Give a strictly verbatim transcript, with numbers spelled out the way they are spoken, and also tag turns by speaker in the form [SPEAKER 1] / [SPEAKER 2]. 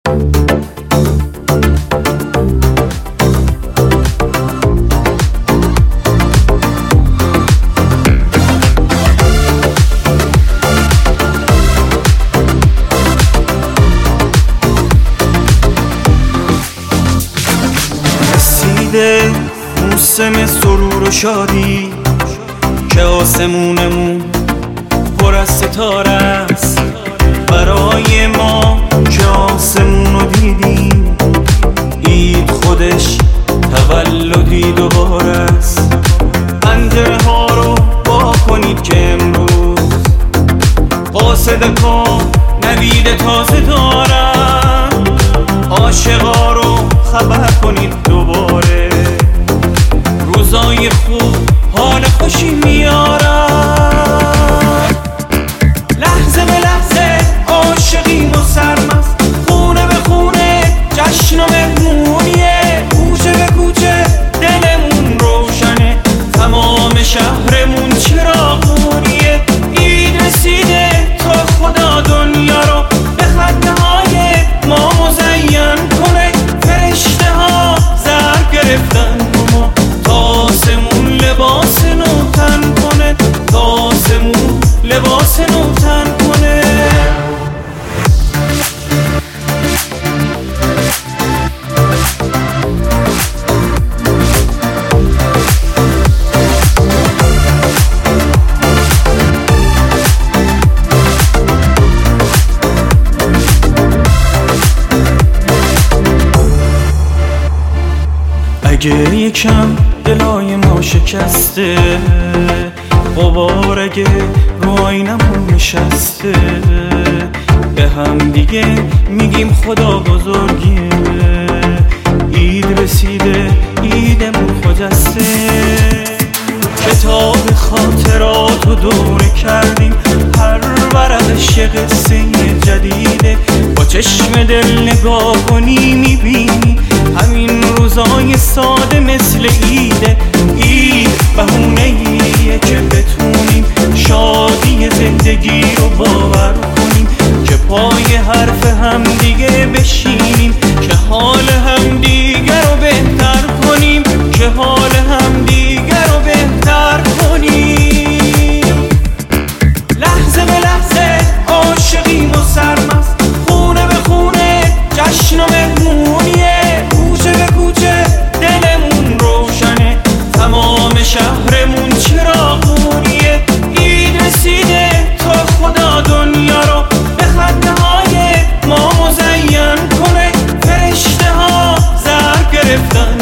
[SPEAKER 1] موسم سرور و شادی که آسمونمون پر از ستاره است برای ما که آسمون رو دیدیم. عید خودش تولدی دوباره است. پنجره ها رو وا کنید که امروز قاصد کار نوید تازه دارن. عاشقا رو خبر کنید دوباره روزای خوب حال خوشی میارن. لحظه به لحظه عاشقیم و سرمست، خونه به خونه جشن و مهمونیه. کوچه به کوچه دلمون روشنه، تمام شهرمون چراغونیه. عید رسیده تا خدا دنیا رو به خنده های ما مزین کنه. فرشته ها زر گرفتن ما تاسمون لباس نو تن کنه، تاسمون لباس نو تن کنه. اگه یکم دلای ما شکسته، غبار اگه رو آینمون نشسته، به هم دیگه میگیم خدا بزرگیه. عید رسیده، عیدمون خجسته. کتاب خاطرات رو دوره کردیم، هر ورقش یه قصه جدیده. با چشم دل نگاه کنی میبینی همین روزای ساده مثل عیده. عید بهونه‌ایه که بتونیم شادی زندگی رو باور کنیم، که پای حرف هم دیگه بشینیم، که حال هم دیگه رو بهتر کنیم، که حال هم دیگه رو بهتر کنیم. لحظه به لحظه عاشقیم و سرمست، خونه به خونه جشن و مهمونیه. کوچه به کوچه دلمون روشنه، تمام شهرمون چراغونیه. عید رسیده تا خدا دنیا رو به خنده های ما مزین کنه. فرشته ها زر گرفتن